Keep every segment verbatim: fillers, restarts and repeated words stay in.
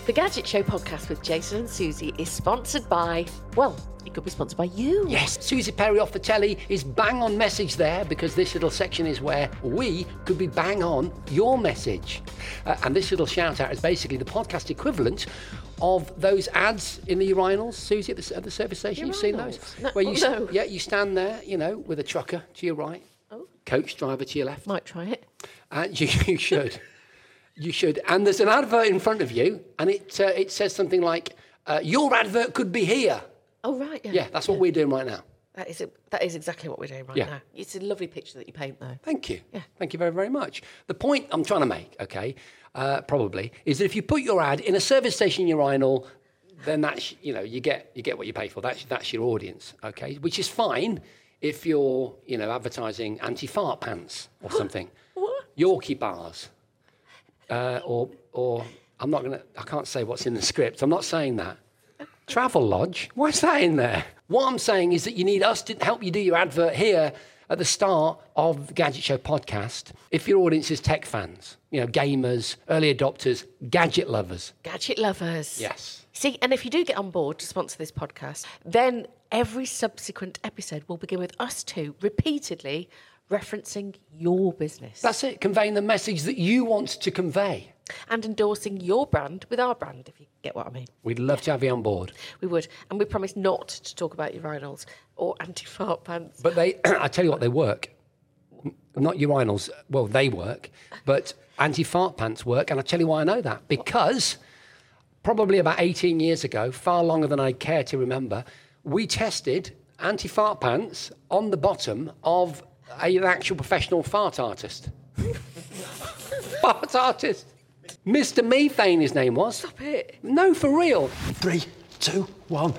The Gadget Show podcast with Jason and Susie is sponsored by, well, it could be sponsored by you. Yes, Susie Perry off the telly is bang on message there, because this little section is where we could be bang on your message. Uh, and this little shout out is basically the podcast equivalent of those ads in the urinals, Susie, at the, at the service station. You've seen those? No, Where you, no. Yeah, you stand there, you know, with a trucker to your right, Oh. coach driver to your left. Might try it. And you, you should. You should. And there's an advert in front of you, and it uh, it says something like, uh, your advert could be here. Oh, right, yeah. Yeah, that's what we're doing right now. That is, a, that is exactly what we're doing right Yeah. now. It's a lovely picture that you paint, though. Thank you. Yeah. Thank you very, very much. The point I'm trying to make, okay, uh, probably, is that if you put your ad in a service station urinal, then that's, you know, you get you get what you pay for. That's that's your audience, okay? Which is fine if you're, you know, advertising anti-fart pants or something. What? Yorkie bars. Uh, or, or I'm not going to, I can't say what's in the script. I'm not saying that. Travel Lodge? Why's that in there? What I'm saying is that you need us to help you do your advert here at the start of the Gadget Show podcast. If your audience is tech fans, you know, gamers, early adopters, gadget lovers. Gadget lovers. Yes. See, and if you do get on board to sponsor this podcast, then every subsequent episode will begin with us two repeatedly referencing your business. That's it, conveying the message that you want to convey. And endorsing your brand with our brand, if you get what I mean. We'd love to have you on board. We would. And we promise not to talk about urinals or anti-fart pants. But they, I tell you what, they work. Not urinals, well, they work, but anti-fart pants work. And I'll tell you why I know that. Because probably about eighteen years ago, far longer than I care to remember, we tested anti-fart pants on the bottom of a, an actual professional fart artist. Fart artist. Mister Methane, his name was. Stop it. No, for real. Three, two, one.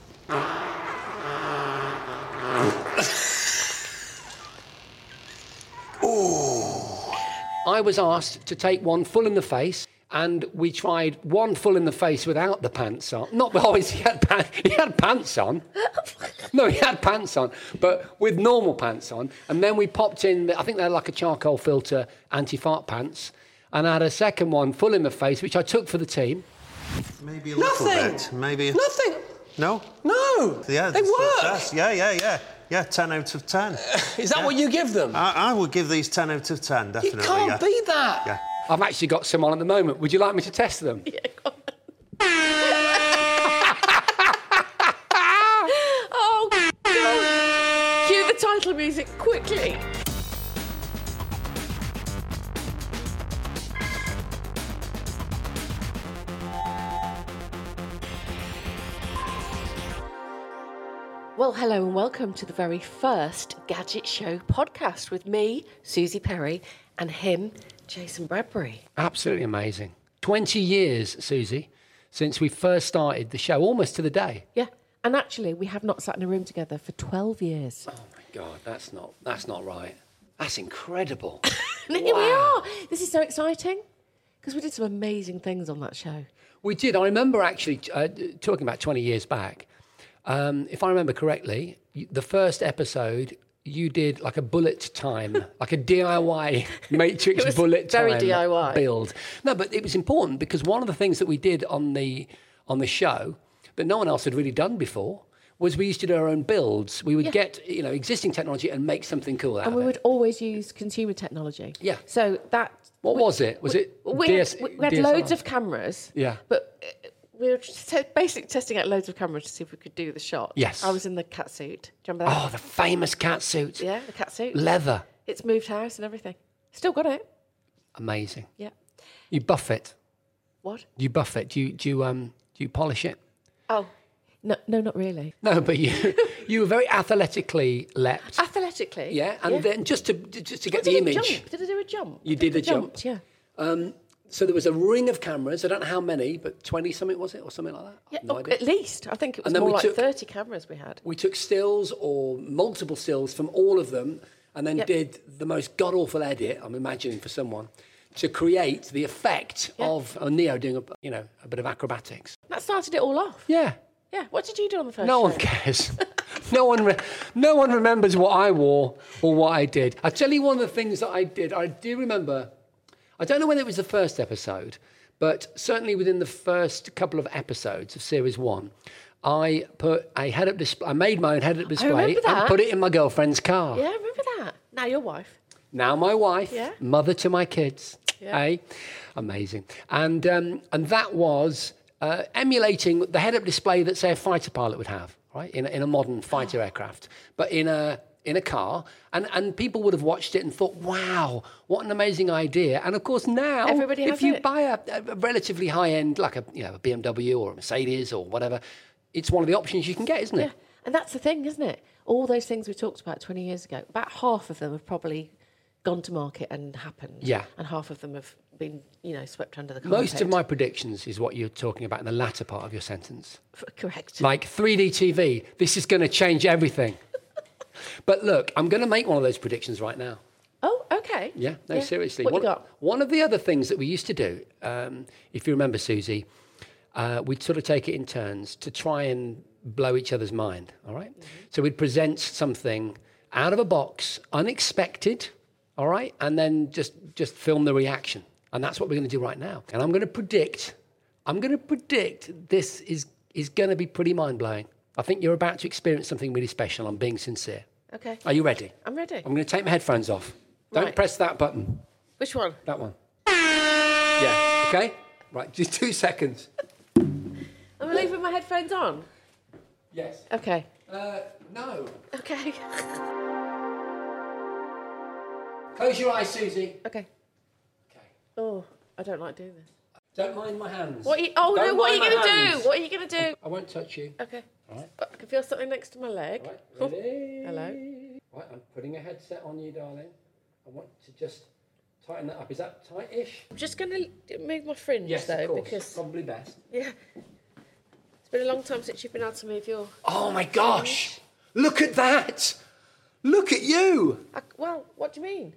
I was asked to take one full in the face, and we tried one full in the face without the pants on. Not always, he had, pa- he had pants on. No, he had pants on, but with normal pants on. And then we popped in, I think they're like a charcoal filter anti-fart pants, and I had a second one full in the face, which I took for the team. Maybe a little Nothing. bit. Maybe. A... Nothing. No? No. Yeah, they that's work. success. Yeah, yeah, yeah. Yeah, ten out of ten. Is that Yeah. what you give them? I, I would give these ten out of ten, you definitely. can't yeah. beat that. Yeah. I've actually got some on at the moment. Would you like me to test them? Yeah, go on. Oh, God. Cue the title music quickly. Well, hello and welcome to the very first Gadget Show podcast with me, Susie Perry, and him, Jason Bradbury. Absolutely amazing. twenty years, Susie, since we first started the show, almost to the day. Yeah, and actually, we have not sat in a room together for twelve years. Oh, my God, that's not, that's not right. That's incredible. And here we are. This is so exciting because we did some amazing things on that show. We did. I remember actually uh, talking about twenty years back. Um, if I remember correctly, y- the first episode you did like a bullet time, like a D I Y Matrix It was bullet very time D I Y. build. No, but it was important because one of the things that we did on the on the show that no one else had really done before was we used to do our own builds. We would Yeah. get you know existing technology and make something cool out And of we it. would always use consumer technology. Yeah. So that... What was it? Was it We D S- had, we had D S L R? loads of cameras. Yeah. But uh, we were just te- basically testing out loads of cameras to see if we could do the shot. Yes. I was in the cat suit. Do you remember that? Oh, the famous cat suit. Yeah, the cat suit. Leather. It's moved house and everything. Still got it. Amazing. Yeah. You buff it. What? Do you buff it? Do you do you um do you polish it? Oh, no, no, not really. No, but you you were very athletically leapt. Athletically. Yeah, and then just to just to get Did the I image. Jump? Did I do a jump? You I think did a I jump. jumped, Yeah. So there was a ring of cameras. I don't know how many, but twenty something was it, or something like that. Yeah, No oh, idea. at least. I think it was And then more we like took- thirty cameras we had. We took stills or multiple stills from all of them, and then Yep. did the most god awful edit. I'm imagining for someone to create the effect Yeah. of a Neo doing a you know a bit of acrobatics. That started it all off. Yeah. Yeah. What did you do on the first No show? one cares. no one, re- no one remembers what I wore or what I did. I tell you, one of the things that I did. I do remember. I don't know whether it was the first episode, But certainly within the first couple of episodes of series one, I put a head-up display. I made my own head-up display remember that. and put it in my girlfriend's car. Yeah, I remember that. Now your wife. Now my wife, Yeah. mother to my kids. Yeah. Eh? Amazing. And um, and that was uh, emulating the head-up display that, say, a fighter pilot would have, right, in a, in a modern fighter aircraft, but in a in a car. And and people would have watched it and thought, wow, what an amazing idea. And of course now, Everybody if has you it. buy a, a relatively high-end, like a you know a B M W or a Mercedes or whatever, it's one of the options you can get, isn't it? Yeah, and that's the thing, isn't it? All those things we talked about twenty years ago, about half of them have probably gone to market and happened. Yeah. And half of them have been, you know, swept under the carpet. Most of my predictions is what you're talking about in the latter part of your sentence. F- Correct. Like three D T V, this is going to change everything. But look, I'm going to make one of those predictions right now. Oh, okay. Yeah, no, seriously. What one, you got? one of the other things that we used to do, um, if you remember, Susie, uh, we'd sort of take it in turns to try and blow each other's mind, all right? Mm-hmm. So we'd present something out of a box, unexpected, all right? And then just, just film the reaction. And that's what we're going to do right now. And I'm going to predict, I'm going to predict this is, is going to be pretty mind-blowing. I think you're about to experience something really special. I'm being sincere. Okay. Are you ready? I'm ready. I'm going to take my headphones off. Don't Right. press that button. Which one? That one. Yeah. Okay? Right, just two seconds. Am I leaving my headphones on? Yes. Okay. Uh, no. Okay. Close your eyes, Susie. Okay. Okay. Oh, I don't like doing this. Don't mind my hands. What? Are you, oh no! Don't What are you mind going my to hands. do? What are you going to do? I won't touch you. Okay. All right. I can feel something next to my leg. Right, ready? Hello. Right, I'm putting a headset on you, darling. I want to just tighten that up. Is that tight-ish? I'm just going to move my fringe Yes, though, of course. because Probably best. yeah, it's been a long time since you've been able to move your. Oh, my gosh. Look at that. Look at you. I, well, what do you mean?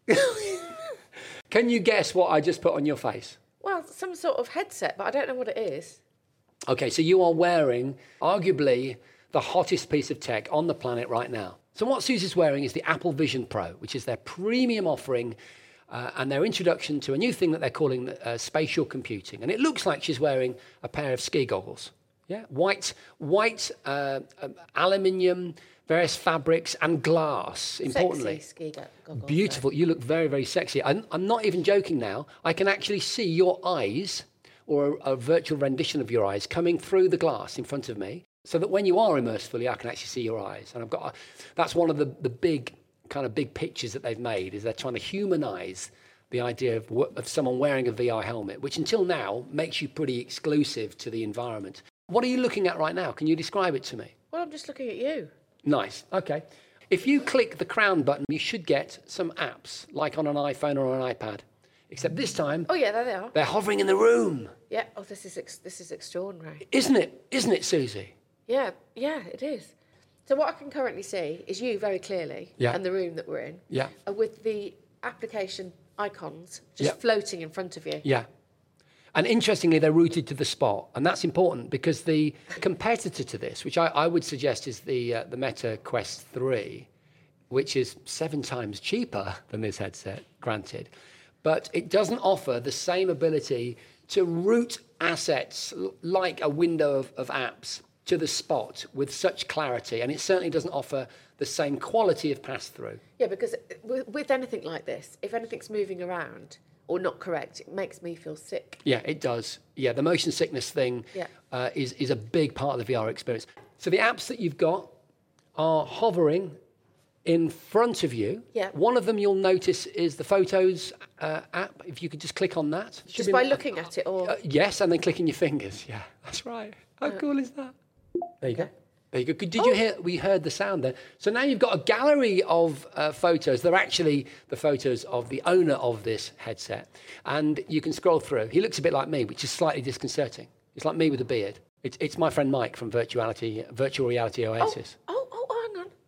Can you guess what I just put on your face? Well, some sort of headset, but I don't know what it is. Okay, so you are wearing arguably the hottest piece of tech on the planet right now. So what Susie's wearing is the Apple Vision Pro, which is their premium offering uh, and their introduction to a new thing that they're calling uh, spatial computing. And it looks like she's wearing a pair of ski goggles. Yeah, white, white, uh, um, aluminium, various fabrics and glass. Importantly, Sexy ski go- goggles. beautiful. You look very, very sexy. I'm, I'm not even joking now. I can actually see your eyes, or a, a virtual rendition of your eyes, coming through the glass in front of me, so that when you are immersed fully, I can actually see your eyes. And I've got a, that's one of the, the big kind of big pictures that they've made, is they're trying to humanize the idea of, of someone wearing a V R helmet, which until now makes you pretty exclusive to the environment. What are you looking at right now? Can you describe it to me? Well, I'm just looking at you. Nice. Okay. If you click the crown button, you should get some apps, like on an iPhone or an iPad. Except this time, Oh yeah, there they are. they're hovering in the room. Yeah. Oh, this is ex- this is extraordinary. Isn't it? Isn't it, Susie? Yeah, yeah, it is. So what I can currently see is you very clearly, Yeah. and the room that we're in, Yeah. uh, with the application icons just Yeah. floating in front of you. Yeah. And interestingly, they're rooted to the spot. And that's important because the competitor to this, which I, I would suggest is the, uh, the Meta Quest three, which is seven times cheaper than this headset, granted, but it doesn't offer the same ability to route assets l- like a window of, of apps to the spot with such clarity. And it certainly doesn't offer the same quality of pass-through. Yeah, because with, with anything like this, if anything's moving around or not correct, it makes me feel sick. Yeah, it does. Yeah, the motion sickness thing Yeah. uh, is, is a big part of the V R experience. So the apps that you've got are hovering in front of you. Yeah. One of them you'll notice is the Photos uh, app. If you could just click on that. Should Just be- by looking at it, or Uh, yes, and then clicking your fingers. Yeah, that's right. How cool is that? There you go. There you go. Did you hear? We heard the sound there. So now you've got a gallery of uh, photos. They're actually the photos of the owner of this headset. And you can scroll through. He looks a bit like me, which is slightly disconcerting. It's like me with a beard. It's, it's my friend Mike from Virtuality, Virtual Reality Oasis. oh, oh, oh, hang on.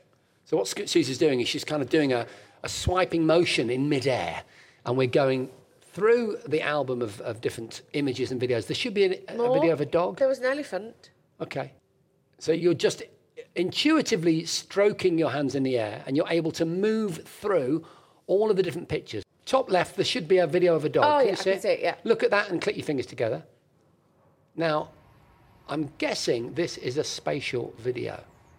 So what Sc- Susie's doing is she's kind of doing a, a swiping motion in midair. And we're going through the album of, of different images and videos. There should be an, a More. video of a dog. There was an elephant. Okay. So you're just intuitively stroking your hands in the air and you're able to move through all of the different pictures. top left, there should be a video of a dog. Oh, can yeah, you I see can see it, yeah. Look at that and click your fingers together. Now, I'm guessing this is a spatial video.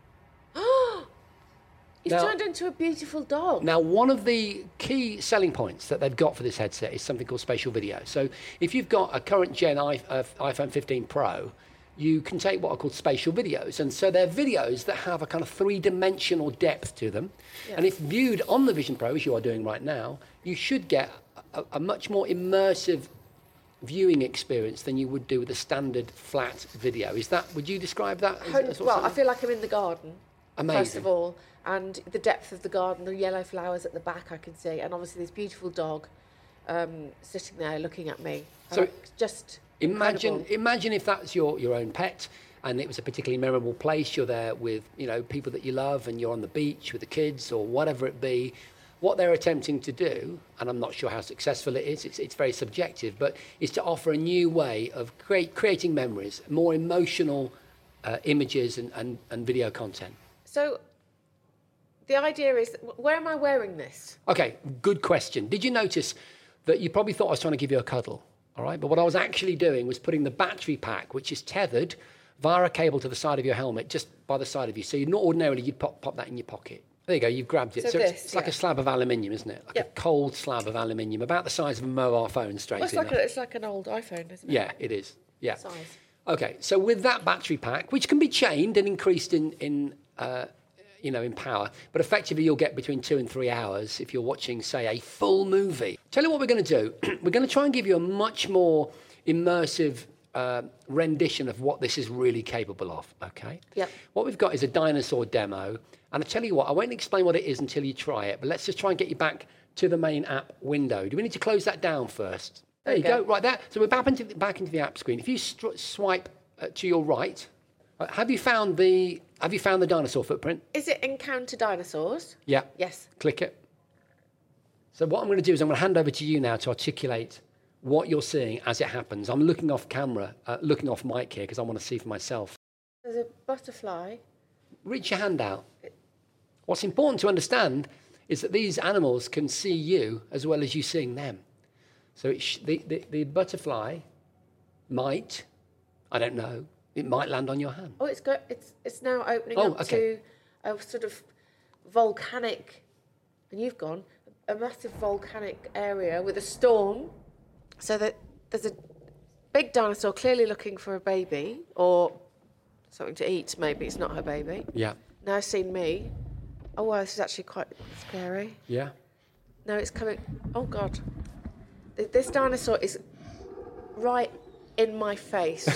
He's Now- turned into a beautiful dog. Now, one of the key selling points that they've got for this headset is something called spatial video. So if you've got a current gen I, uh, iPhone fifteen Pro, you can take what are called spatial videos. And so they're videos that have a kind of three-dimensional depth to them. And if viewed on the Vision Pro, as you are doing right now, you should get a, a much more immersive viewing experience than you would do with a standard flat video. Is that, would you describe that? as- as well, I something? feel like I'm in the garden, first Amazing. of all. And the depth of the garden, the yellow flowers at the back I can see. And obviously this beautiful dog um, sitting there looking at me. So And I- just Imagine, incredible. imagine if that's your, your own pet and it was a particularly memorable place. You're there with, you know, people that you love and you're on the beach with the kids or whatever it be. What they're attempting to do, and I'm not sure how successful it is, it's, it's very subjective, but is to offer a new way of create, creating memories, more emotional uh, images and, and, and video content. So the idea is, where am I wearing this? Okay, good question. Did you notice that you probably thought I was trying to give you a cuddle? All right, but what I was actually doing was putting the battery pack, which is tethered via a cable to the side of your helmet, just by the side of you. So you'd not ordinarily, you'd pop, pop that in your pocket. There you go, you've grabbed it. So So, this, it's, it's like yeah. a slab of aluminium, isn't it? Like Yep. a cold slab of aluminium, about the size of a mobile phone, straight Well, it's, enough. like a, it's like an old iPhone, isn't it? Yeah, it is. Yeah. Size. Okay, so with that battery pack, which can be chained and increased in, in uh, you know, in power, but effectively you'll get between two and three hours if you're watching, say, a full movie. Tell you what we're going to do. We're going to try and give you a much more immersive uh, rendition of what this is really capable of, okay? Yep. What we've got is a dinosaur demo, and I tell you what, I won't explain what it is until you try it, but let's just try and get you back to the main app window. Do we need to close that down first? There you Okay. go, right there. So we're back into the, back into the app screen. If you stri- swipe uh, to your right, uh, have you found the have you found the dinosaur footprint? Is it Encounter Dinosaurs? Yeah. Yes. Click it. So what I'm going to do is I'm going to hand over to you now to articulate what you're seeing as it happens. I'm looking off camera, uh, looking off mic here because I want to see for myself. There's a butterfly. Reach your hand out. What's important to understand is that these animals can see you as well as you seeing them. So it sh- the, the, the butterfly might, I don't know, it might land on your hand. Oh, it's go. It's it's now opening Oh, up okay. to a sort of volcanic, and you've gone a massive volcanic area with a storm. So that there's a big dinosaur clearly looking for a baby or something to eat. Maybe it's not her baby. Yeah. Now it's seen me. Oh wow, this is actually quite scary. Yeah. No, it's coming. Oh God, Th- this dinosaur is right in my face.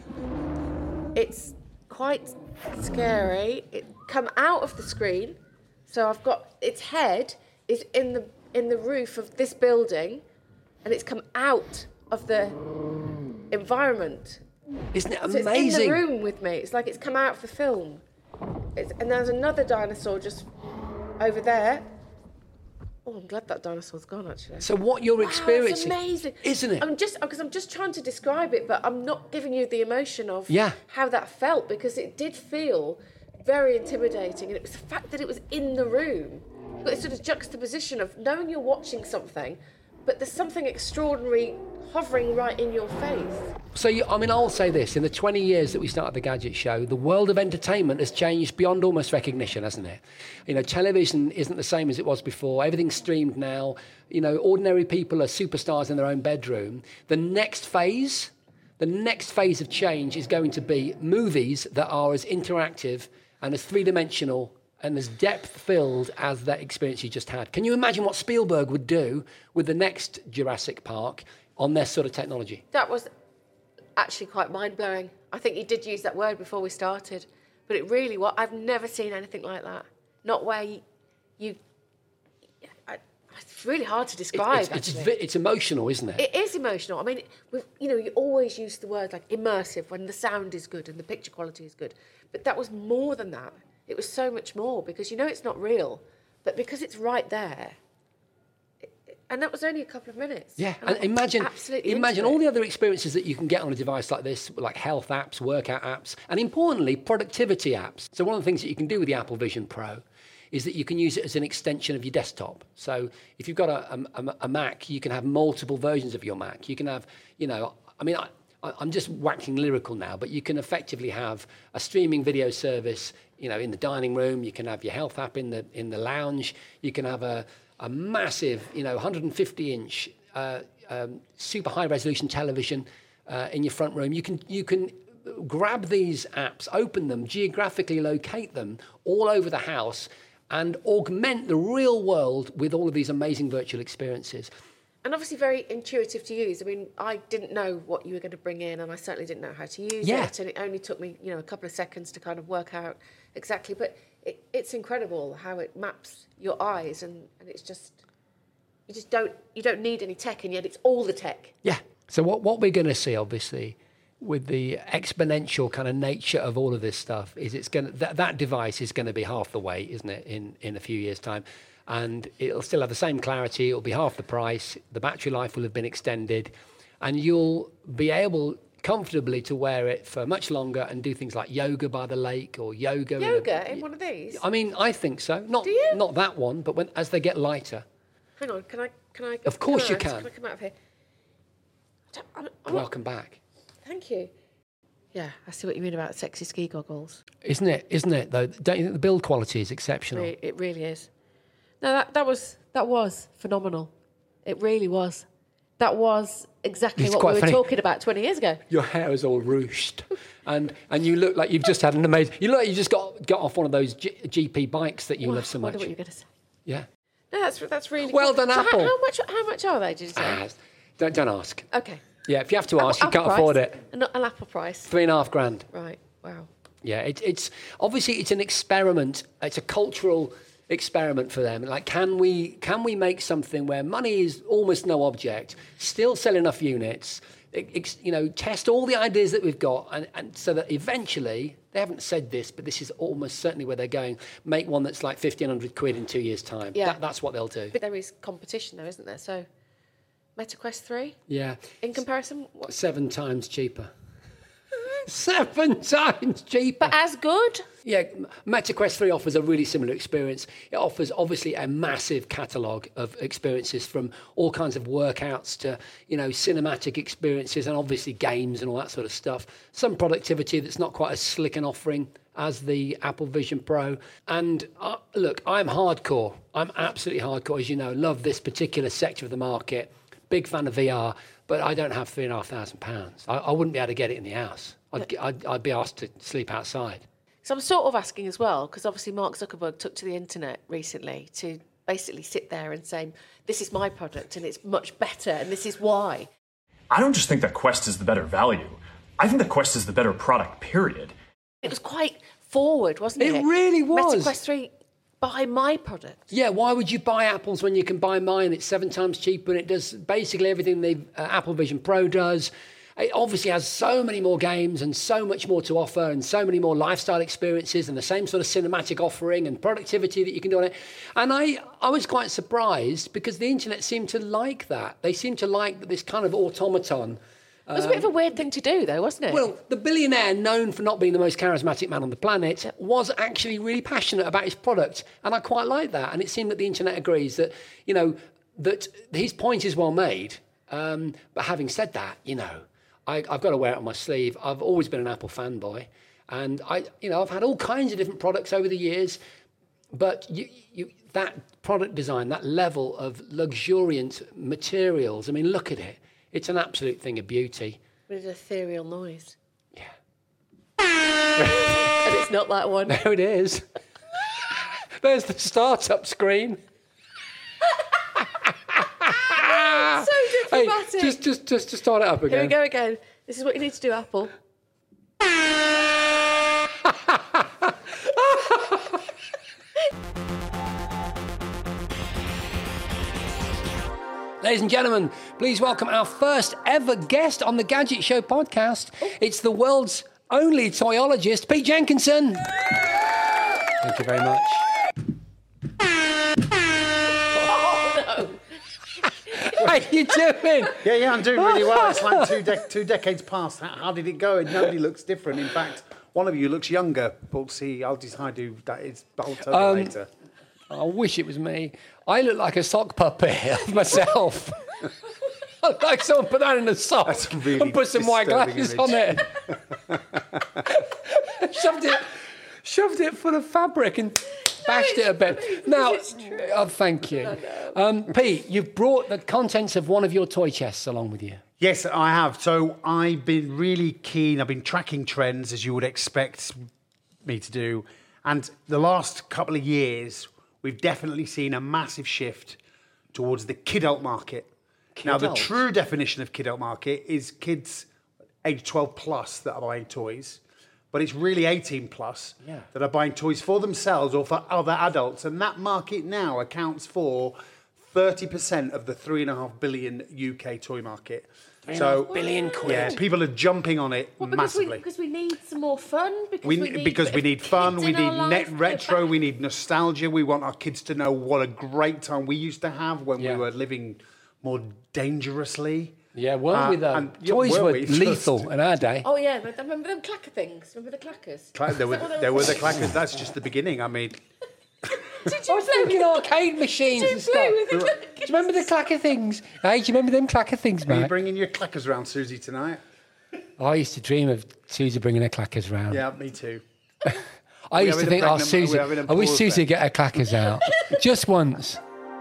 It's quite scary. It come out of the screen, so I've got its head is in the in the roof of this building, and it's come out of the environment. Isn't it So it's in amazing? the room with me. It's like it's come out of the film. It's, and there's another dinosaur just over there. Oh, I'm glad that dinosaur's gone, actually. So what you're Wow, it's experiencing, amazing, isn't it? I'm just because I'm just trying to describe it, but I'm not giving you the emotion of Yeah. how that felt because it did feel very intimidating, and it was the fact that it was in the room. You've got this sort of juxtaposition of knowing you're watching something, but there's something extraordinary hovering right in your face. So, you, I mean, I'll say this. In the twenty years that we started the Gadget Show, the world of entertainment has changed beyond almost recognition, hasn't it? You know, television isn't the same as it was before. Everything's streamed now. You know, ordinary people are superstars in their own bedroom. The next phase, the next phase of change is going to be movies that are as interactive and as three-dimensional and as depth-filled as that experience you just had. Can you imagine what Spielberg would do with the next Jurassic Park on their sort of technology? That was actually quite mind-blowing. I think you did use that word before we started, but it really was. I've never seen anything like that. Not where you... you I, it's really hard to describe, It's, it's, actually. vi- it's emotional, isn't it? It is emotional. I mean, we've, you know, you always use the word like immersive when the sound is good and the picture quality is good. But that was more than that. It was so much more because you know it's not real, but because it's right there. it- And that was only a couple of minutes. Yeah, And and I'm imagine, absolutely imagine into all it. the other experiences that you can get on a device like this, like health apps, workout apps, and importantly, productivity apps. So one of the things that you can do with the Apple Vision Pro is that you can use it as an extension of your desktop. So if you've got a, a, a Mac, you can have multiple versions of your Mac. You can have, you know, I mean, I, I'm just waxing lyrical now, but you can effectively have a streaming video service, you know, in the dining room. You can have your health app in the in the lounge. You can have a, a massive, you know, one hundred fifty inch uh, um, super high resolution television uh, in your front room. You can you can grab these apps, open them, geographically locate them all over the house, and augment the real world with all of these amazing virtual experiences. And obviously very intuitive to use. I mean, I didn't know what you were going to bring in, and I certainly didn't know how to use yeah. it. And it only took me, you know, a couple of seconds to kind of work out exactly. But it, it's incredible how it maps your eyes, and, and it's just, you just don't, you don't need any tech, and yet it's all the tech. Yeah. So what, what we're going to see, obviously, with the exponential kind of nature of all of this stuff, is it's going to, that, that device is going to be half the weight, isn't it, in, in a few years' time. And it'll still have the same clarity. It'll be half the price. The battery life will have been extended, and you'll be able comfortably to wear it for much longer and do things like yoga by the lake or yoga. Yoga in, a, in one of these? I mean, I think so. Not do you? Not that one, but when as they get lighter. Hang on, can I? Can I? Of course can you I, can. Can I come out of here? I don't- I'm, I'm Welcome back. Thank you. Yeah, I see what you mean about sexy ski goggles. Isn't it? Isn't it though? Don't you think the build quality is exceptional? It, it really is. No, that, that was that was phenomenal. It really was. That was exactly It's what quite we were funny. talking about twenty years ago. Your hair is all ruched, and and you look like you've just had an amazing. You look like you just got got off one of those G, GP bikes that you Well, love so I much. wonder what you're going to say. Yeah. No, that's that's really Well cool. done, So Apple. How, how much? How much are they? Did you say? Ah, don't don't ask. Okay. Yeah, if you have to ask, you Apple can't price? afford it. An, an Apple price. Three and a half grand. Right. Wow. Yeah, it, it's obviously it's an experiment. It's a cultural experiment for them. Like, can we can we make something where money is almost no object, still sell enough units, ex, you know, test all the ideas that we've got, and, and so that eventually, they haven't said this, but this is almost certainly where they're going, make one that's like fifteen hundred quid in two years' time. Yeah. That, that's what they'll do. But there is competition, though, isn't there? So, MetaQuest three. Yeah. In comparison, what? Seven times cheaper. Seven times cheaper. But as good. Yeah, MetaQuest three offers a really similar experience. It offers obviously a massive catalogue of experiences, from all kinds of workouts to, you know, cinematic experiences, and obviously games and all that sort of stuff. Some productivity that's not quite as slick an offering as the Apple Vision Pro. And uh, look, I'm hardcore. I'm absolutely hardcore, as you know. Love this particular sector of the market. Big fan of V R, but I don't have three and a half thousand pounds. I, I wouldn't be able to get it in the house. I'd, I'd, I'd be asked to sleep outside. So I'm sort of asking as well, because obviously Mark Zuckerberg took to the internet recently to basically sit there and say, this is my product and it's much better and this is why. I don't just think that Quest is the better value. I think that Quest is the better product, period. It was quite forward, wasn't it? It really was. MetaQuest three, buy my product. Yeah, why would you buy Apple's when you can buy mine? It's seven times cheaper, and it does basically everything the uh, Apple Vision Pro does. It obviously has so many more games and so much more to offer, and so many more lifestyle experiences, and the same sort of cinematic offering and productivity that you can do on it. And I, I was quite surprised, because the internet seemed to like that. They seemed to like this kind of automaton. It was a bit of a weird thing to do, though, wasn't it? Well, the billionaire, known for not being the most charismatic man on the planet, was actually really passionate about his product, and I quite like that. And it seemed that the internet agrees that, you know, that his point is well made. Um, but having said that, you know, I, I've got to wear it on my sleeve. I've always been an Apple fanboy, and I, you know, I've had all kinds of different products over the years. But you, you, that product design, that level of luxuriant materials, I mean, look at it. It's an absolute thing of beauty. With an ethereal noise. Yeah. And it's not that one. There it is. There's the startup screen. So Hey, diplomatic. just, just, just to start it up again. Here we go again. This is what you need to do, Apple. Ladies and gentlemen, please welcome our first ever guest on the Gadget Show podcast. It's the world's only toyologist, Pete Jenkinson. Thank you very much. How you doing? Yeah, yeah, I'm doing really well. It's like two, de- two decades past. How, how did it go? And nobody looks different. In fact, one of you looks younger. But see, I'll decide who that is. I'll tell you Um, later. I wish it was me. I look like a sock puppet of myself. I look like someone put that in a sock That's a really and put some white disturbing glasses image. on it. shoved it, shoved it full of fabric and bashed it a bit. Now, oh, thank you, um, Pete. You've brought the contents of one of your toy chests along with you. Yes, I have. So I've been really keen. I've been tracking trends, as you would expect me to do. And the last couple of years, we've definitely seen a massive shift towards the kidult market. Now, the Kidult? true definition of kidult market is kids age twelve plus that are buying toys. But it's really eighteen plus Yeah. that are buying toys for themselves or for other adults. And that market now accounts for thirty percent of the three and a half billion U K toy market. So, Billion quid. yeah, people are jumping on it Well, because we, massively. because we need some more fun. Because We, we, need because we need fun, kids we in our need life net to get retro, back. we need nostalgia. We want our kids to know what a great time we used to have when Yeah. we were living more dangerously. Yeah, weren't Uh, we though? and- yeah, Toys were were we? lethal in our day. Oh yeah, but remember them clacker things? Remember the clackers? Cla- There were, Is that what they there were the called? clackers. That's just the beginning. I mean, Did I you was play thinking with arcade machines Did you and stuff. play with the Do clackers? you remember the clacker things? Hey, do you remember them clacker things, are you mate? bringing your clackers around, Susie, tonight? I used to dream of Susie bringing her clackers round. Yeah, me too. I we used to having a think, oh, pregnant- Susie, we're having a I wish pause Susie there. would get her clackers out. Just once.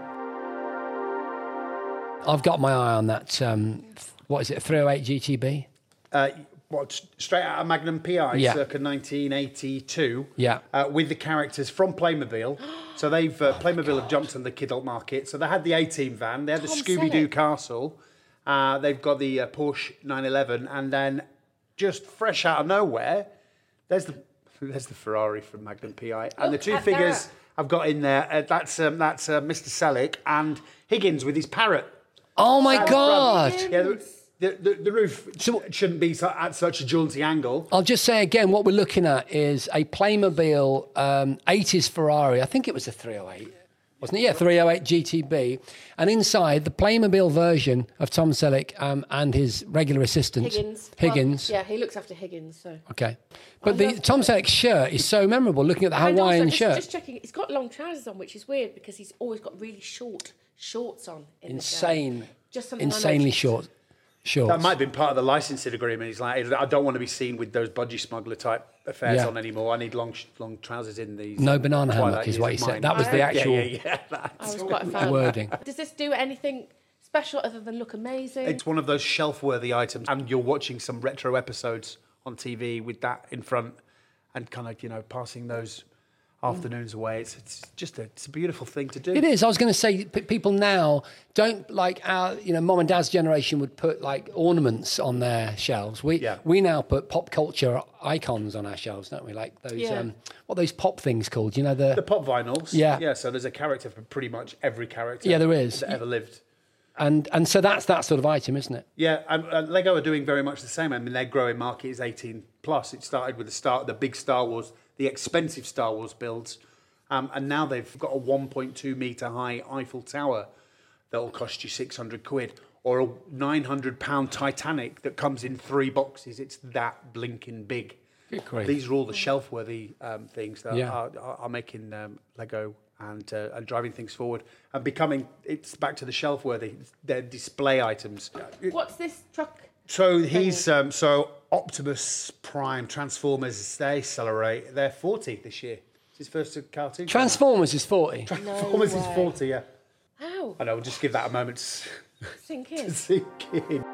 I've got my eye on that, um, what is it, three oh eight G T B? Uh, what, straight out of Magnum P I, Yeah. circa nineteen eighty-two. Yeah. Uh, with the characters from Playmobil. So they've uh, Playmobil have jumped on the kidult market. So they had the A-Team van, they had the Tom Scooby-Doo Selleck. Castle, uh, they've got the uh, Porsche nine eleven, and then just fresh out of nowhere, there's the there's the Ferrari from Magnum P I, and the Look two at figures that. I've got in there. Uh, that's um, that's uh, Mister Selleck and Higgins with his parrot. Oh, my Out God. front. Yeah, the, the, the, the roof shouldn't be so, at such a jaunty angle. I'll just say again, what we're looking at is a Playmobil um, eighties Ferrari. I think it was a three oh eight, wasn't it? Yeah, three oh eight G T B. And inside, the Playmobil version of Tom Selleck um, and his regular assistant, Higgins? Higgins. Well, yeah, he looks after Higgins. So. Okay. But the love Tom Selleck shirt is so memorable, looking at the And Hawaiian also, just, shirt. just checking, he's got long trousers on, which is weird because he's always got really short shorts on. In Insane. The show. Just something I Insanely noticed. short shorts. That might have been part of the licensing agreement. He's like, I don't want to be seen with those budgie smuggler type affairs Yeah. on anymore. I need long, sh- long trousers in these. No banana Twilight hammock is years what he of said. mine. That was the Yeah, actual Yeah, yeah, yeah. I was quite a fan. wording. Does this do anything special other than look amazing? It's one of those shelf-worthy items, and you're watching some retro episodes on T V with that in front, and kind of you know passing those afternoons away. It's, it's just a, it's a beautiful thing to do. It is. I was going to say, p- people now don't like our, you know, mom and dad's generation would put like ornaments on their shelves. We Yeah. we now put pop culture icons on our shelves, don't we? Like those, Yeah. um, what are those pop things called? You know, the, The pop vinyls. Yeah. Yeah. So there's a character for pretty much every character. Yeah, there is. that ever lived. and and so that's that sort of item, isn't it? Yeah, um, uh, Lego are doing very much the same. I mean, their growing market is eighteen plus. It started with the start, the big Star Wars, the expensive Star Wars builds, um, and now they've got a one point two meter high Eiffel Tower that will cost you six hundred quid, or a nine hundred pound Titanic that comes in three boxes. It's that blinking big. Good grief. These are all the shelf-worthy um, things that Yeah. are, are, are making um, Lego and uh, and driving things forward and becoming. It's back to the shelf-worthy. They're display items. What's this truck? So he's um, so Optimus Prime Transformers. They celebrate their forty this year. It's his first cartoon. Transformers is forty. Transformers is way. forty. Yeah, How? I know. We'll just give that a moment to Sink in. sink in.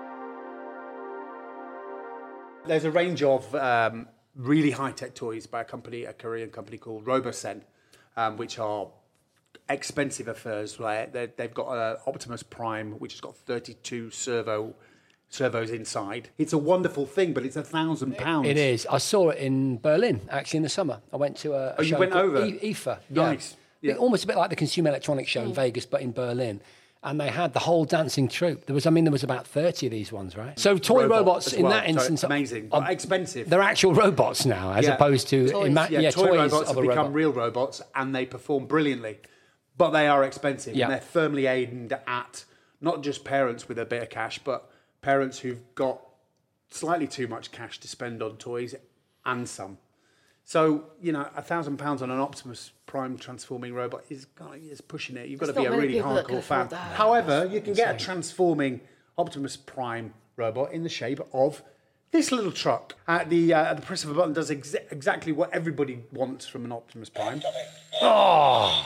There's a range of um, really high-tech toys by a company, a Korean company called Robosen, um, which are expensive affairs. Right? They- They've got uh, Optimus Prime, which has got thirty-two servo servos inside. It's a wonderful thing, but it's a thousand pounds. It is. I saw it in Berlin actually in the summer. I went to a, a Oh, you show went called over? E- I F A. Nice. Yeah. Yeah. Almost a bit like the Consumer Electronics Show in Vegas, but in Berlin. And they had the whole dancing troupe. There was, I mean, there was about thirty of these ones, right? So toy Robot robots as in well. that So instance, amazing, are- but expensive. They're actual robots now, as Yeah. opposed to Toys. ima- Yeah, yeah, toy toys robots of have a become robot. real robots, and they perform brilliantly, but they are expensive. Yeah. And they're firmly aimed at not just parents with a bit of cash, but parents who've got slightly too much cash to spend on toys and some. So, you know, a thousand pounds on an Optimus Prime transforming robot is, God, is pushing it. You've got There's to be not a many really people that can hardcore fan. afford that. However, you can get a transforming Optimus Prime robot in the shape of this little truck. At the, uh, at the press of a button does ex- exactly what everybody wants from an Optimus Prime. Oh.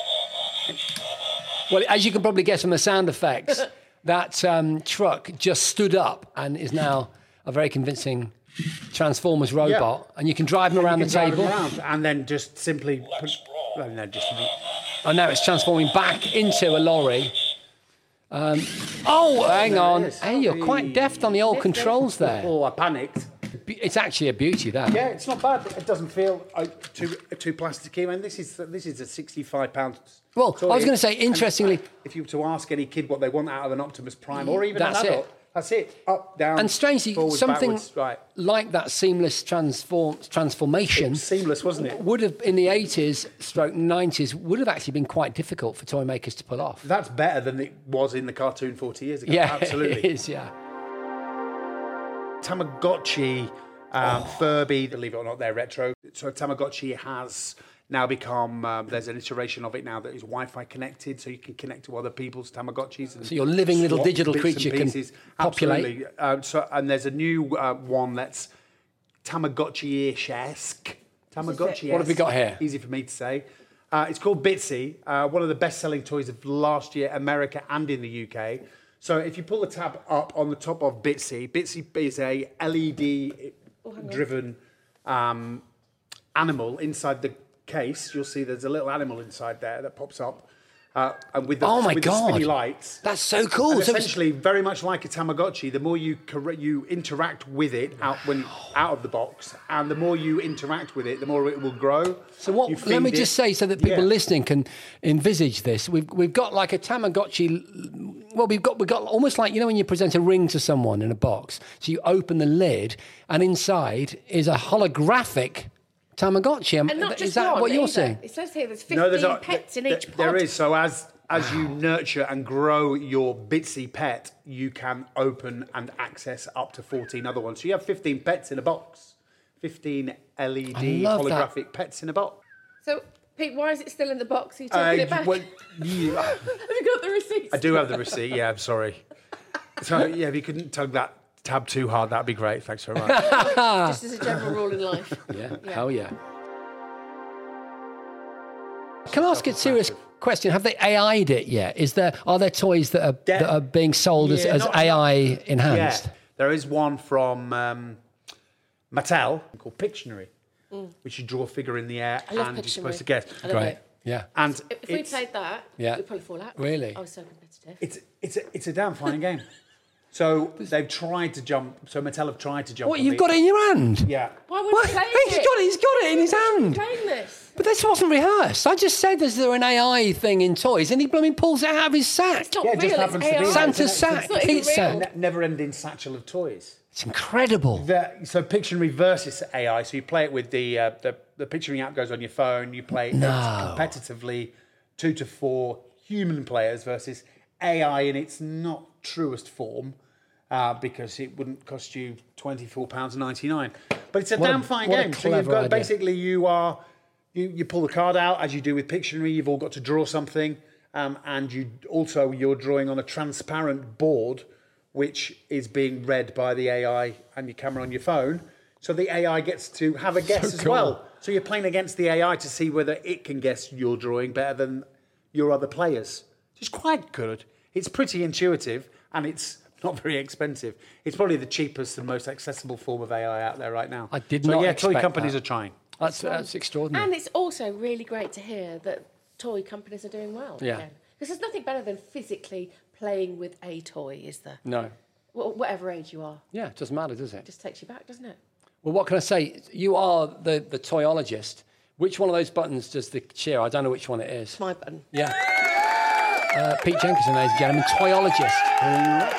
Well, as you can probably guess from the sound effects, that um, truck just stood up and is now a very convincing Transformers robot. And you can drive them around You the can drive table. them around and then just simply put, and then just And now it's transforming back into a lorry. Um, oh, hang There it on. is. Hey, you're quite deft on the old controls there. oh, I panicked. It's actually a beauty, that. Yeah, it's not bad. It doesn't feel uh, too too plasticky. I mean, this is this is a sixty-five pound. Well, I was going to say, interestingly, if you were to ask any kid what they want out of an Optimus Prime or even That's an it. adult, that's it. Up, down, and strangely, forwards, something backwards, right. like that seamless transform transformation Seamless, wasn't it? would have, in the eighties, stroke nineties, would have actually been quite difficult for toy makers to pull off. That's better than it was in the cartoon forty years ago. Yeah, absolutely. it is, yeah. Tamagotchi, um, Furby, believe it or not, they're retro. So Tamagotchi has now become, um, there's an iteration of it now that is Wi-Fi connected, so you can connect to other people's Tamagotchis. And So your living little swap digital bits and creature can pieces. populate. Absolutely. Uh, so, and there's a new uh, one that's Tamagotchi-ish-esque. Tamagotchi-esque. What have we got here? Easy for me to say. Uh, it's called Bitsy, uh, one of the best-selling toys of last year, America and in the U K. So if you pull the tab up on the top of Bitsy, Bitsy is a L E D-driven um, animal inside the case. You'll see there's a little animal inside there that pops up. Uh, and with the, Oh my with the God. spinny lights. That's so cool. And So it's- essentially, very much like a Tamagotchi, the more you cor- you interact with it out when out of the box, and the more you interact with it, the more it will grow. So what? You Let me feed just it. say, so that people Yeah. listening can envisage this. We've we've got like a Tamagotchi. Well, we've got we've got almost like, you know, when you present a ring to someone in a box. So you open the lid, and inside is a holographic Tamagotchi. And not just is that one what you're either. saying? It says here there's fifteen No, there's a, pets in th- each pod. There is. So as as you nurture and grow your Bitsy pet, you can open and access up to fourteen other ones. So you have fifteen pets in a box. fifteen L E D I love that. holographic pets in a box. So, Pete, why is it still in the box? Are you taking Uh, it back? well, you- Have you got the receipts? I do have the receipt. Yeah, I'm sorry. So yeah, if you couldn't tug that tab too hard, that'd be great. Thanks very much. Just as a general rule in life. Yeah. Hell yeah. Can I ask a serious question? Have they A I'd it yet? Is there are there toys that are Yeah. that are being sold as, Yeah, as not- A I Yeah, enhanced? there is one from um, Mattel called Pictionary, which you draw a figure in the air I love and you're Pictionary. supposed to guess. I love Great. it. Yeah. And If we it's, played that, Yeah. we'd probably fall out. Really? I was so competitive. it's it's a, it's a damn fine game. So they've tried to jump. So Mattel have tried to jump. What, on you've the- got it in your hand? Yeah. Why would What? you play He's it? got it. He's got it in his Why are you hand. playing this? But this wasn't rehearsed. I just said there's there an A I thing in toys, and he blooming pulls it out of his sack. It's not Yeah, it just real. happens it's to A I. be Santa's It's not- sack, it's not even Pete's real. sack. Ne- never-ending satchel of toys. It's incredible. The, so Pictionary versus A I. So you play it with the uh, the the Pictionary app goes on your phone. You play it competitively, two to four human players versus A I in its not truest form, uh, because it wouldn't cost you twenty-four pounds ninety-nine. But it's a What a- damn fine what a game. So you've clever got idea. basically you are you you pull the card out as you do with Pictionary. You've all got to draw something, um, and you also you're drawing on a transparent board, which is being read by the A I and your camera on your phone. So the A I gets to have a guess as cool. well. So you're playing against the A I to see whether it can guess your drawing better than your other players. It's quite good. It's pretty intuitive and it's not very expensive. It's probably the cheapest and most accessible form of A I out there right now. I did so not yeah, toy expect companies that. are trying. That's that's extraordinary. And it's also really great to hear that toy companies are doing well. Yeah. Because there's nothing better than physically playing with a toy, is there? No. Well, whatever age you are. Yeah, it doesn't matter, does it? It just takes you back, doesn't it? Well, what can I say? You are the, the toyologist. Which one of those buttons does the cheer? I don't know which one it is. It's my button. Yeah. Uh, Pete Jenkinson, ladies and gentlemen, toyologist.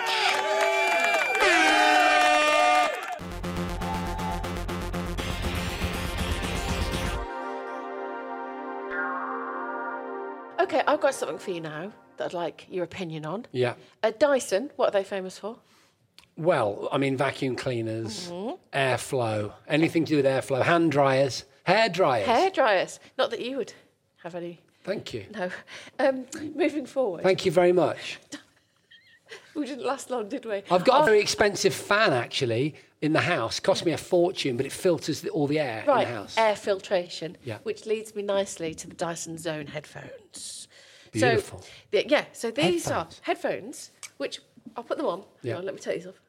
Okay, I've got something for you now that I'd like your opinion on. Yeah. Uh, Dyson, what are they famous for? Well, I mean, vacuum cleaners, airflow, anything to do with airflow, hand dryers. Hair dryers. Hair dryers. Not that you would have any. Thank you. No. Um, moving forward. Thank you very much. We didn't last long, did we? I've got Oh, a very expensive fan, actually, in the house. Cost me a fortune, but it filters the, all the air right, in the house. air filtration, Yeah. which leads me nicely to the Dyson Zone headphones. Beautiful. So, the- yeah, so these Headphones. are headphones, which I'll put them on. Hang Yeah. on, let me take these off.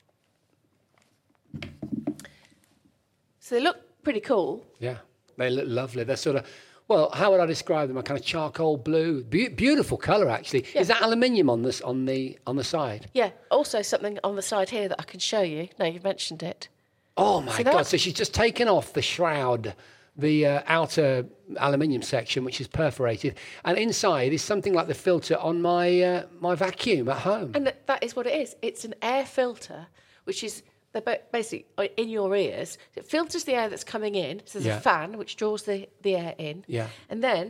So they look pretty cool. Yeah, they look lovely. They're sort of, well, how would I describe them? A kind of charcoal blue, Be- beautiful colour actually. Yeah. Is that aluminium on this on the on the side? Yeah, also something on the side here that I can show you. No, you've mentioned it. Oh my See God! that? So she's just taken off the shroud, the uh, outer aluminium section, which is perforated, and inside is something like the filter on my uh, my vacuum at home. And that, that is what it is. It's an air filter, which is they're ba- basically in your ears. It filters the air that's coming in. So there's Yeah. a fan which draws the, the air in. Yeah. And then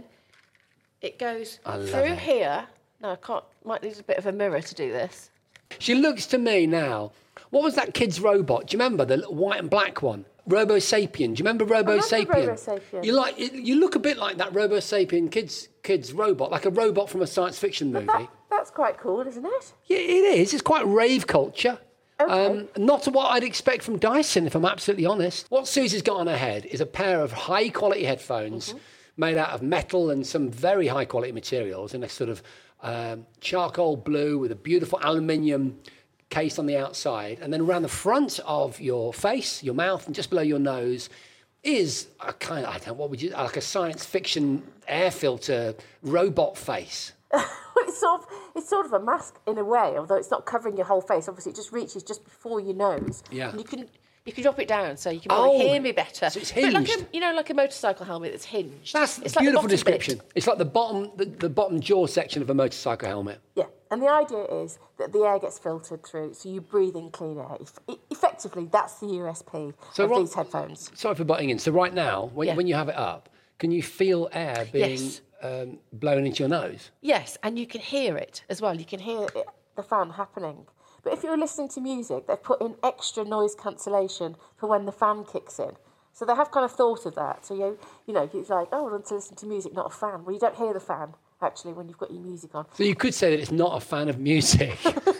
it goes I love through it. here. No, I can't. Might need a bit of a mirror to do this. She looks to me now. What was that kid's robot? Do you remember the little white and black one? Robo Sapien. Do you remember Robo Sapien? Robo Sapien. You like you look a bit like that Robo Sapien kids kids robot, like a robot from a science fiction movie. That, that's quite cool, isn't it? Yeah, it is. It's quite rave culture. Okay. Um, not what I'd expect from Dyson, if I'm absolutely honest. What Susie's got on her head is a pair of high quality headphones Mm-hmm. made out of metal and some very high quality materials in a sort of um, charcoal blue with a beautiful aluminium case on the outside. And then around the front of your face, your mouth, and just below your nose is a kind of, I don't know, what would you, like a science fiction air filter robot face. It's sort of it's sort of a mask in a way, although it's not covering your whole face. Obviously, it just reaches just before your nose. Yeah. And you can you can drop it down so you can probably Oh, hear me better. so it's But like hinged. a, you know, like a motorcycle helmet that's hinged. That's It's a like the beautiful bottom bit. description. It's like the bottom, the, the bottom jaw section of a motorcycle helmet. Yeah, and the idea is that the air gets filtered through, so you breathe in clean air. Eff- e- effectively, that's the U S P So of Ron- these headphones. Sorry for butting in. So right now, when, Yeah. when you have it up, can you feel air being Yes. um, blown into your nose? Yes, and you can hear it as well. You can hear it, the fan happening. But if you're listening to music, they've put in extra noise cancellation for when the fan kicks in. So they have kind of thought of that. So you you know, it's like, oh, I want to listen to music, not a fan. Well, you don't hear the fan actually when you've got your music on. So you could say that it's not a fan of music.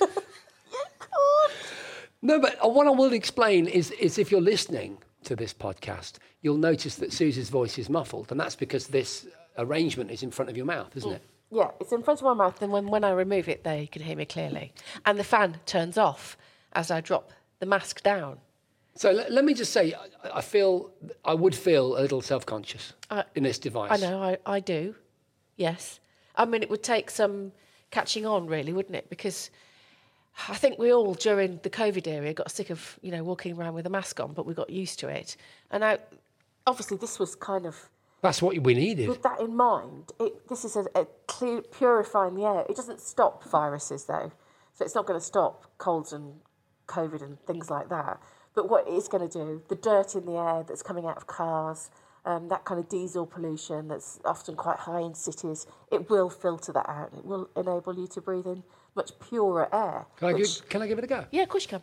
No, but what I will explain is, is if you're listening to this podcast, you'll notice that Susie's voice is muffled, and that's because this arrangement is in front of your mouth, isn't it? Yeah, it's in front of my mouth, and when, when I remove it there, you can hear me clearly. And the fan turns off as I drop the mask down. So let, let me just say, I, I feel, I would feel a little self-conscious I- in this device. I know, I, I do, yes. I mean, it would take some catching on, really, wouldn't it? Because I think we all, during the COVID era, got sick of, you know, walking around with a mask on, but we got used to it. And now, obviously, this was kind of, That's what we needed. with that in mind, it, this is a, a clear, purifying the air. It doesn't stop viruses, though. So it's not going to stop colds and COVID and things like that. But what it is going to do, the dirt in the air that's coming out of cars, um, that kind of diesel pollution that's often quite high in cities, it will filter that out. It will enable you to breathe in much purer air. Can I, which- give, can I give it a go? Yeah, of course you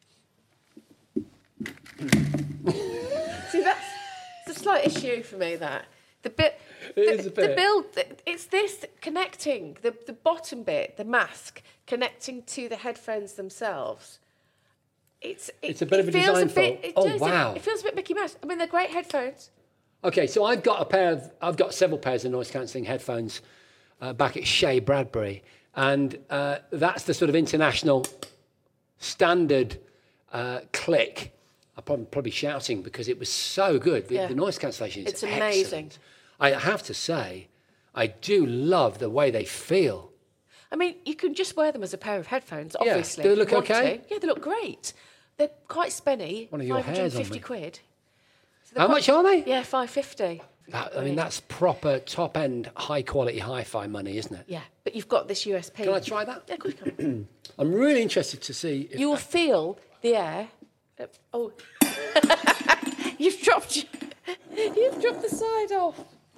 can. See, that's it's a slight issue for me, that. The bit, It the, is a bit. the build, it's this connecting, the, the bottom bit, the mask, connecting to the headphones themselves. It's, it, It's a bit it of a feels design a bit, fault. it Oh, does, it- wow. It, feels a bit Mickey Mouse. I mean, they're great headphones. Okay, so I've got a pair of, I've got several pairs of noise cancelling headphones uh, back at Shea Bradbury, and uh, that's the sort of international standard uh, click. I'm probably, probably shouting because it was so good. The, Yeah. the noise cancellation is It's amazing. excellent. I have to say, I do love the way they feel. I mean, you can just wear them as a pair of headphones, Yeah. obviously. Do they if you look want okay? to. Yeah, they look great. They're quite spenny. One of your hairs on five hundred fifty me. quid. So they're How quite- much are they? Yeah, five fifty. That, I mean, that's proper top end, high quality hi-fi money, isn't it? Yeah, but you've got this U S P. Can I try that? Yeah, of course you can. I'm really interested to see. If You will feel the air. Uh, oh, you've dropped. You've dropped the side off.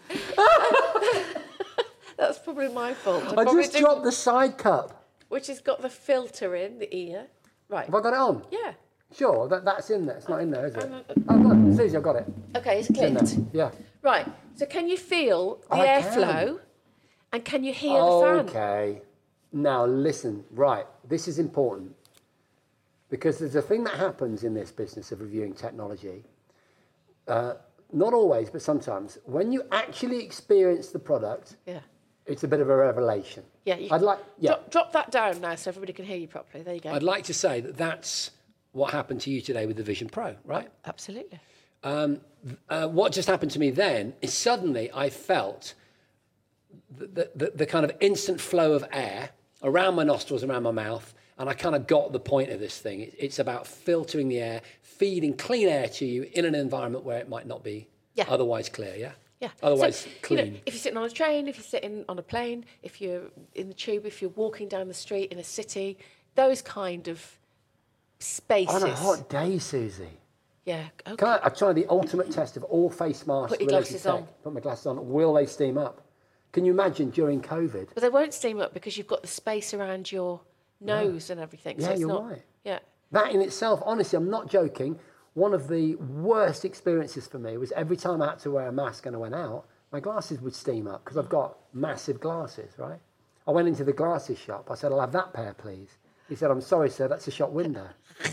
That's probably my fault. I probably just didn't- dropped the side cup. Which has got the filter in the ear. Right. Have I got it on? Yeah. Sure, that, that's in there. It's not in there, is it? Oh, look, Susie, I've got it. Okay, it's It's in clicked. there. Yeah. Right. So can you feel the I airflow, and can you hear the fan? Okay. Now listen. Right. This is important because there's a thing that happens in this business of reviewing technology. Uh, not always, but sometimes. When you actually experience the product, Yeah. it's a bit of a revelation. Yeah. You I'd like. Yeah. drop, drop that down now so everybody can hear you properly. There you go. I'd like to say that that's what happened to you today with the Vision Pro, right? Absolutely. Um, uh, what just happened to me then is suddenly I felt the, the, the, the kind of instant flow of air around my nostrils, around my mouth, and I kind of got the point of this thing. It, it's about filtering the air, feeding clean air to you in an environment where it might not be Yeah. otherwise clear, yeah? Yeah. Otherwise so, clean. You know, if you're sitting on a train, if you're sitting on a plane, if you're in the tube, if you're walking down the street in a city, those kind of spaces. On a hot day, Susie. Yeah. Okay. Can I, I try the ultimate test of all face masks. Put your related glasses tech. on. Put my glasses on. Will they steam up? Can you imagine during COVID? But they won't steam up because you've got the space around your nose and everything. Yeah, so it's you're not, right. Yeah. That in itself, honestly, I'm not joking. One of the worst experiences for me was every time I had to wear a mask and I went out, my glasses would steam up because I've got massive glasses, right? I went into the glasses shop. I said, I'll have that pair, please. He said, I'm sorry, sir, that's a shop window.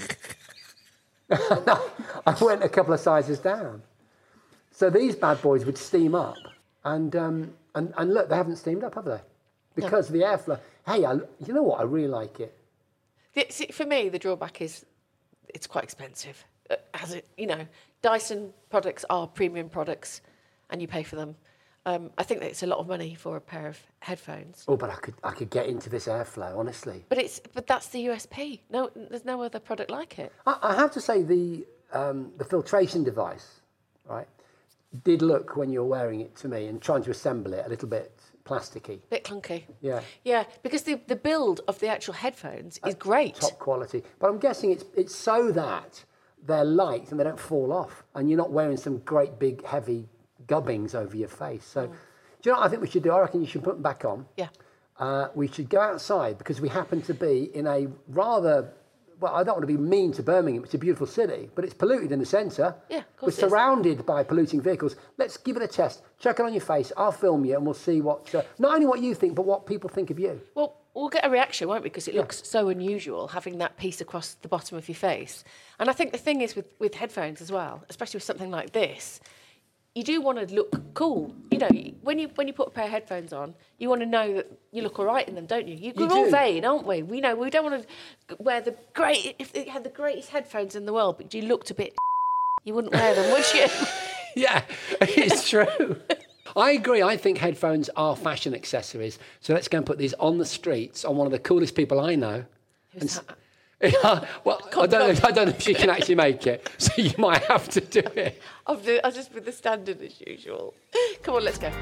I went a couple of sizes down. So these bad boys would steam up. And um, and, and look, they haven't steamed up, have they? Because of the airflow. Hey, I, you know what? I really like it. The, see, for me, the drawback is it's quite expensive. Uh, As it, you know, Dyson products are premium products, and you pay for them. Um, I think that it's a lot of money for a pair of headphones. Oh, but I could I could get into this airflow, honestly. But it's but that's the U S P. No, there's no other product like it. I, I have to say the um, the filtration device, right, did look when you were wearing it to me and trying to assemble it a little bit plasticky. Bit clunky. Yeah. Yeah, because the the build of the actual headphones is great. Top quality. But I'm guessing it's it's so that they're light and they don't fall off and you're not wearing some great big heavy gubbings over your face. So, do you know what I think we should do? I reckon you should put them back on. Yeah. Uh, we should go outside because we happen to be in a rather, well, I don't want to be mean to Birmingham. It's a beautiful city, but it's polluted in the centre. Yeah, of course We're it is. surrounded by polluting vehicles. Let's give it a test. Chuck it on your face. I'll film you and we'll see what, uh, not only what you think, but what people think of you. Well, we'll get a reaction, won't we? Because it looks so unusual having that piece across the bottom of your face. And I think the thing is with, with headphones as well, especially with something like this, you do want to look cool. You know, when you when you put a pair of headphones on, you want to know that you look all right in them, don't you? You- We're all do. vain, aren't we? We know we don't want to wear the great. If they had the greatest headphones in the world, but you looked a bit, you wouldn't wear them, would you? Yeah, it's true. I agree. I think headphones are fashion accessories. So let's go and put these on the streets on one of the coolest people I know. Who's that? Yeah, well, I don't, know, I don't know if she can actually make it, so you might have to do it. I'll, do, I'll just be the standard as usual. Come on, let's go.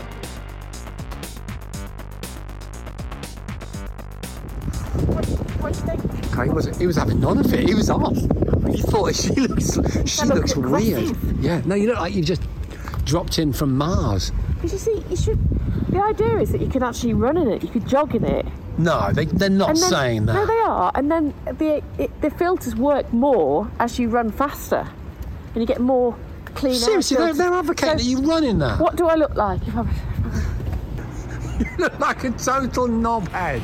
What, what do you think? Okay, he was he was having none of it. He was off. He thought she looks she look looks weird. aggressive. Yeah, no, you look like you just dropped in from Mars. Because you see, you should. The idea is that you can actually run in it. You could jog in it. No, they they're not And then, saying that. No, they are. And then the it, the filters work more as you run faster, and you get more clean air. Seriously, they're, filters. they're advocating So that you run in that. What do I look like? If I'm, You look like a total knobhead.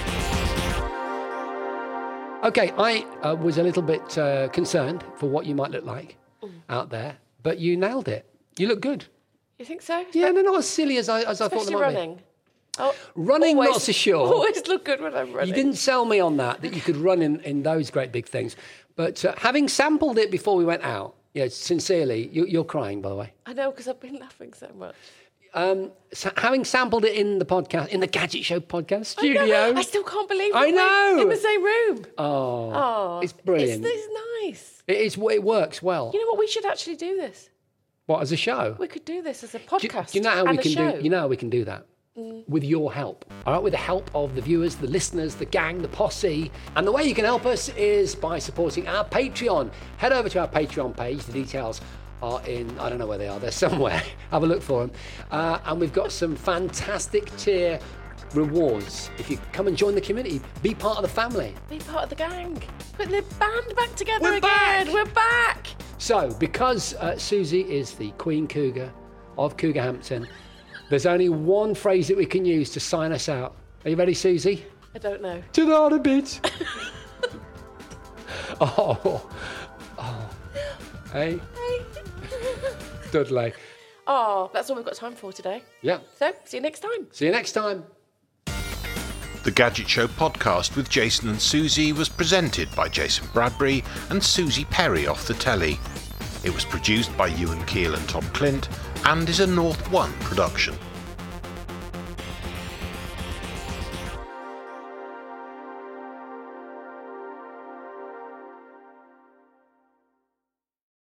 Okay, I uh, was a little bit uh, concerned for what you might look like out there, but you nailed it. You look good. You think so? Yeah, no, not as silly as I, as I thought Especially they might be. running. Oh, Running, always, not so sure. Always look good when I'm running. You didn't sell me on that, that you could run in, in those great big things. But uh, having sampled it before we went out, yeah, sincerely, you, you're crying, by the way. I know, because I've been laughing so much. Um, so having sampled it in the podcast, in the Gadget Show podcast I studio. know, I still can't believe I it. know. In the same room. Oh, Oh, it's brilliant. It's, it's nice. It, is, it works well. You know what? We should actually do this. What, as a show? We could do this as a Do, podcast. do you know how and we a can show. do? You know how we can do that. With your help, all right? With the help of the viewers, the listeners, the gang, the posse. And the way you can help us is by supporting our Patreon. Head over to our Patreon page. The details are in, I don't know where they are, they're somewhere. Have a look for them. Uh, and we've got some fantastic tier rewards. If you come and join the community, be part of the family. Be part of the gang. Put the band back together We're again. back. We're back. So, because uh, Susie is the Queen Cougar of Cougarhampton, there's only one phrase that we can use to sign us out. Are you ready, Susie? I don't know. To the other bit. oh. Oh. Hey? Hey. Dudley. Oh, that's all we've got time for today. Yeah. So, see you next time. See you next time. The Gadget Show podcast with Jason and Susie was presented by Jason Bradbury and Susie Perry off the telly. It was produced by Ewan Keel and Tom Clint and is a North One production.